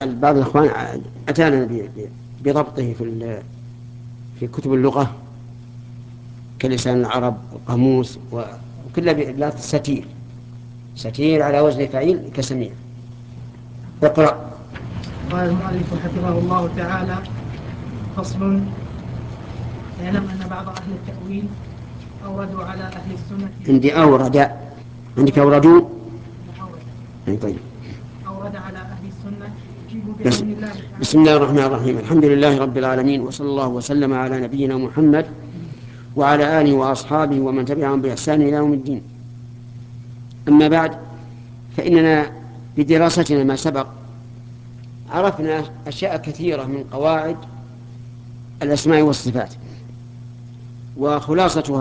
بعض الإخوان أتانا بضبطه في كتب اللغة كلسان العرب والقاموس وكل لا ستير، ستير على وزن فعيل كسميع. اقرأ. قال المؤلف حفظه الله تعالى: فصل. اعلم أن بعض أهل التأويل أوردوا على أهل السنة. عندي أورد، عندك أوردوا. طيب. أورد على أهل السنة يجيب بعلم الله تعالى. بسم الله الرحمن الرحيم. الحمد لله رب العالمين، وصلى الله وسلم على نبينا محمد وعلى آله وأصحابه ومن تبعهم بإحسان إلى يوم الدين. أما بعد، فإننا بدراستنا ما سبق عرفنا أشياء كثيرة من قواعد الأسماء والصفات، وخلاصتها